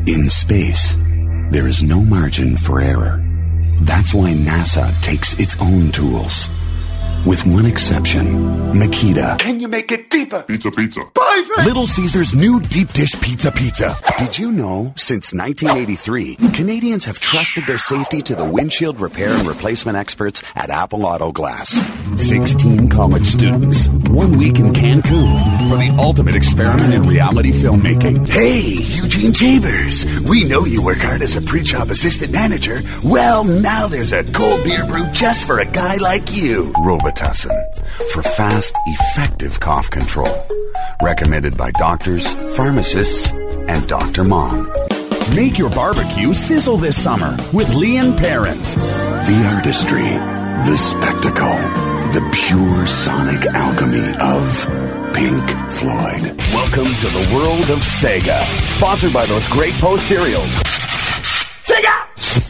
In space, there is no margin for error. That's why NASA takes its own tools. With one exception, Makita. Can you make it deeper? Pizza. Little Caesar's new deep dish pizza. Did you know, since 1983, Canadians have trusted their safety to the windshield repair and replacement experts at Apple Auto Glass? 16 college students, 1 week in Cancun for the ultimate experiment in reality filmmaking. Hey, Eugene Chambers, we know you work hard as a pre-job assistant manager. Well, now there's a cold beer brew just for a guy like you. Robitussin, for fast, effective cough control. Recommended by doctors, pharmacists, and Dr. Mom. Make your barbecue sizzle this summer with Leon Perrins. The artistry, the spectacle, the pure sonic alchemy of Pink Floyd. Welcome to the world of Sega. Sponsored by those great Post cereals. Sega!